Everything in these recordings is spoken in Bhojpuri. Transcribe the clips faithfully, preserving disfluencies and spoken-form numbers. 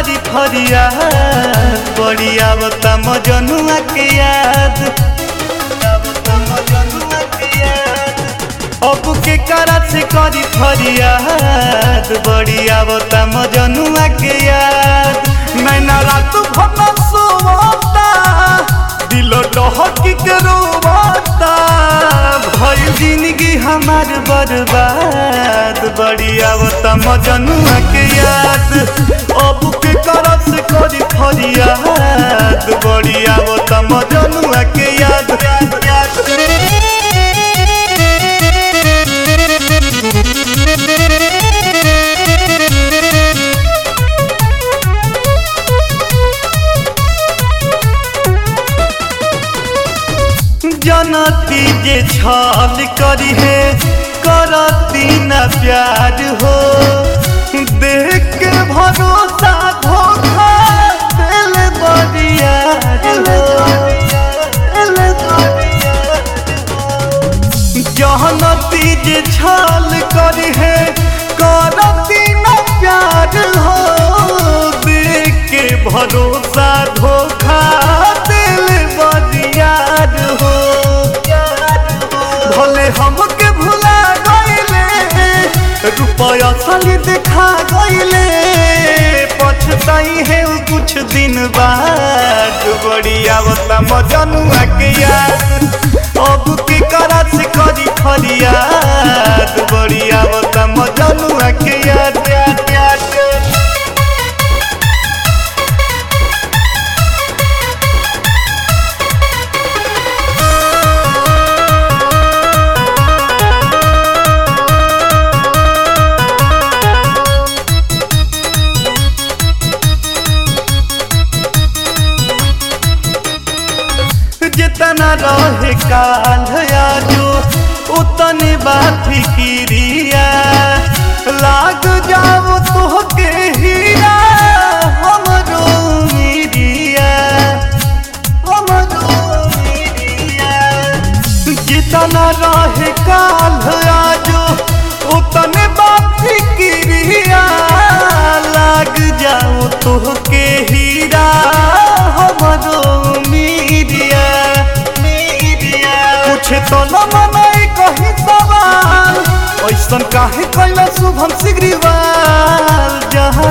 करी फरियाद बड़ी आवता मजनुआ के याद अब के करा से करी फरियाद बड़ी आवता मजनुआ के याद नैना रात भर सोवता दिलो डहकी के रोवता भइल जिंदगी हमार बर्बाद बड़ी आवता मजनुआ के याद अब के करा से करी फरियाद बड़ी आवता मजनुआ के याद याद याद जनती जे छल करी है करती न प्यार हो देख के भरोसा धोखा दिल बरियार हो जनती जे छल करी है करती न प्यार हो देख के भरोसा धोखा दिल बरियार हो भले हमके भुला गईले रुपया साली देखा गईले पछताई है कुछ दिन बाद बड़ी आवता मजनुआ के याद अब के करा से करी फरियाद बड़ी आवता मजनुआ के याद याद याद जितना रहे काल आजो उतने बात फिक्रिया लाग जाओ तो के हीरा हमरो मीरिया हमरो मीरिया जितना रहे काल आजो उतने बात फिक्रिया लाग जाओ तो के हीरा हमरो मीरिया पूछे तो न मनाई कहीं सवाल ऐसन काहे कैला शुभम सिगरीवाल जहाँ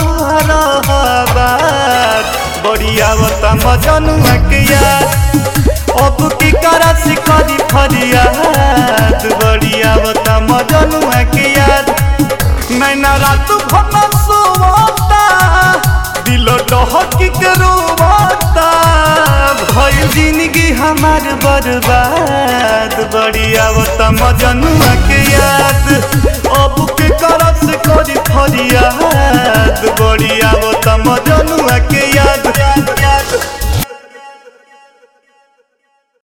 रहबाद बड़ी आवता मजनुआ के याद अब की करा से करी फरियाद बड़ी आवता मजनुआ के याद नैना रात भर सोवता दिलो डहकी के रोवता भइल जिंदगी हमार बर्बाद बड़ी आवता मजनुआ के याद।